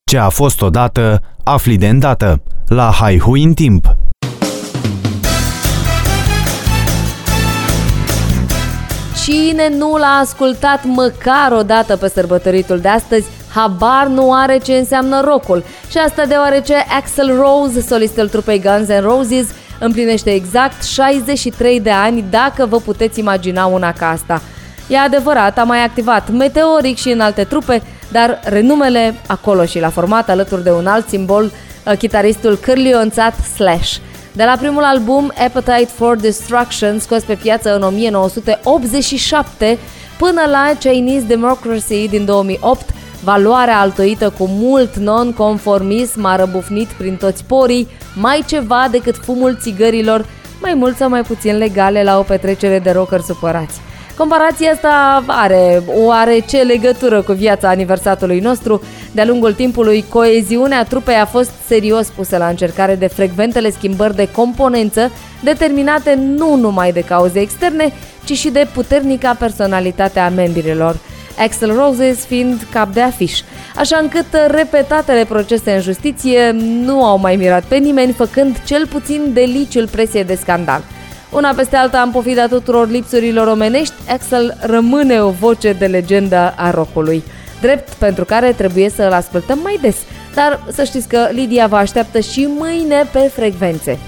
Ce a fost odată, afli de îndată. La Haihui în timp. Cine nu l-a ascultat măcar o dată pe sărbătoritul de astăzi, habar nu are ce înseamnă rockul. Și asta deoarece Axl Rose, solistul trupei Guns N' Roses, împlinește exact 63 de ani, dacă vă puteți imagina una ca asta. E adevărat, a mai activat meteoric și în alte trupe, dar renumele acolo și l-a format alături de un alt simbol, chitaristul cârlionțat Slash. De la primul album Appetite for Destruction, scos pe piață în 1987, până la Chinese Democracy din 2008, valoarea altoită cu mult non-conformism a răbufnit prin toți porii, mai ceva decât fumul țigărilor, mai mult sau mai puțin legale la o petrecere de rockeri supărați. Comparația asta are oarece legătură cu viața aniversatului nostru. De-a lungul timpului, coeziunea trupei a fost serios pusă la încercare de frecventele schimbări de componență, determinate nu numai de cauze externe, ci și de puternica personalitate a membrilor, Axl Rose fiind cap de afiș, așa încât repetatele procese în justiție nu au mai mirat pe nimeni, făcând cel puțin deliciul presiei de scandal. Una peste alta, în pofida tuturor lipsurilor omenești, Axl rămâne o voce de legendă a rockului, drept pentru care trebuie să îl ascultăm mai des. Dar să știți că Lidia vă așteaptă și mâine pe frecvențe.